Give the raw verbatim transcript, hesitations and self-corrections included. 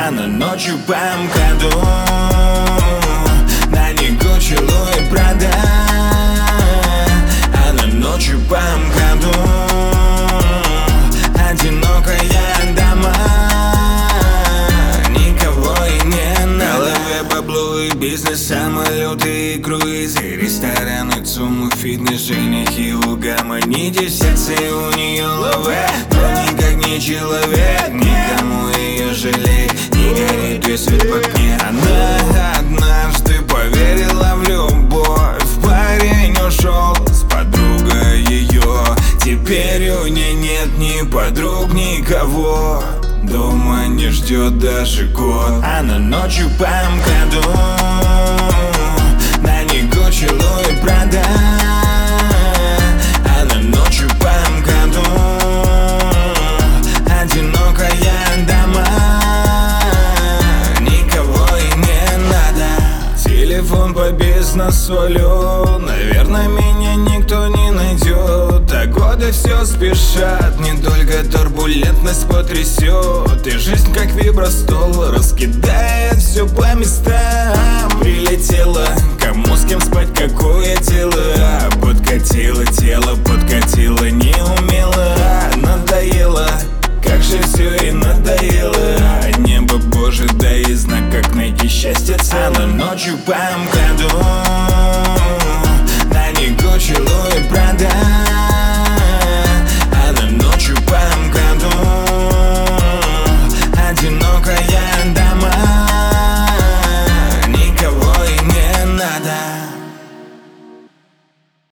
Она ночью по МКАДу, на ней Гуччи, Луи, Прада. Она ночью по МКАДу, одинокая дама, никого и не надо. В голове бабло и бизнес, самолеты и круизы, рестораны, ЦУМы, фитнес, женихи, угомонитесь, сердце у нее лове, но никак не человек, никому ее жалеть, не горит весь свет в окне. Она однажды поверила в любовь, парень ушел с подругой ее, теперь у нее нет ни подруг, никого, дома не ждет даже год. Она ночью по МКАДу, на ней Гуччи, Луи, Прада. Она ночью по МКАДу, одинокая дама, никого и не надо. Телефон по бизнес-солю, наверное, меня никто не найдет. А годы все спешат, не только турбулентность потрясет, и жизнь как вибростол раскидает все по местам. Прилетела, кому с кем спать, какое тело, подкатило тело